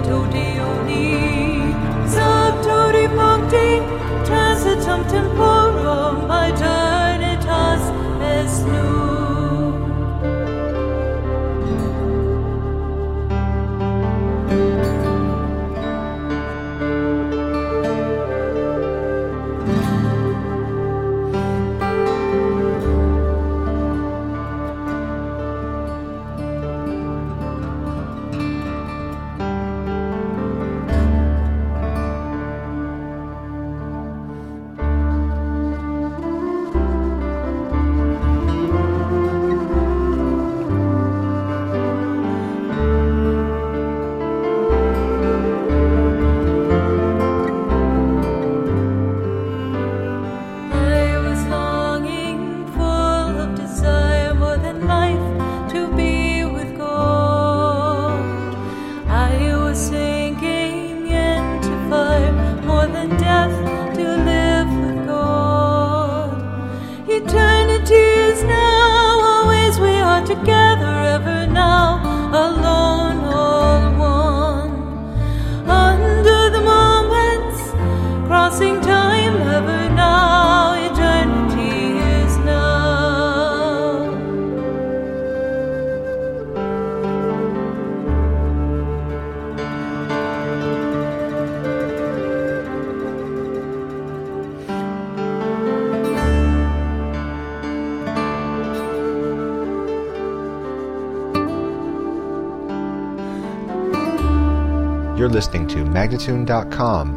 Tudioni, Subturi Puncti, Transitum Temporum, Aeternitas est nunc. Together ever now, alone, all one. Under the moments, crossing time ever now, eternity is now. You're listening to Magnatune.com.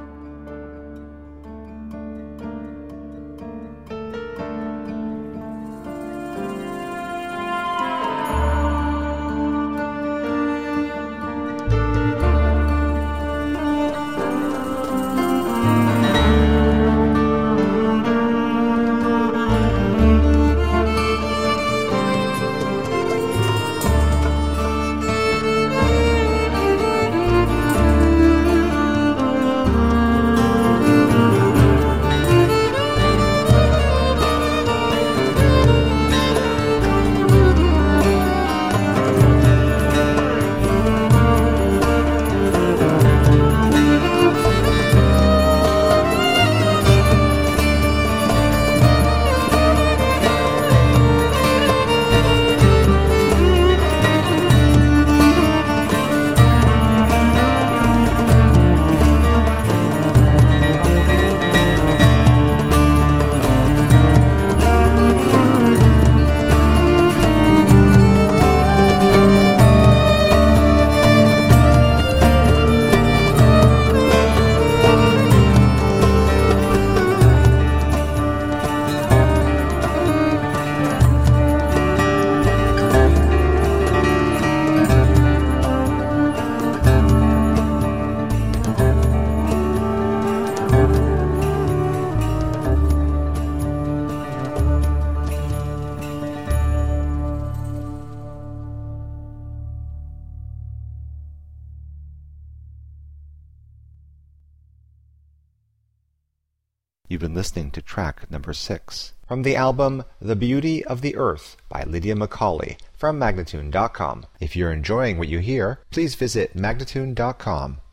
You've been listening to track number 6 from the album The Beauty of the Earth by Lydia Macaulay from Magnatune.com. If you're enjoying what you hear, please visit Magnatune.com.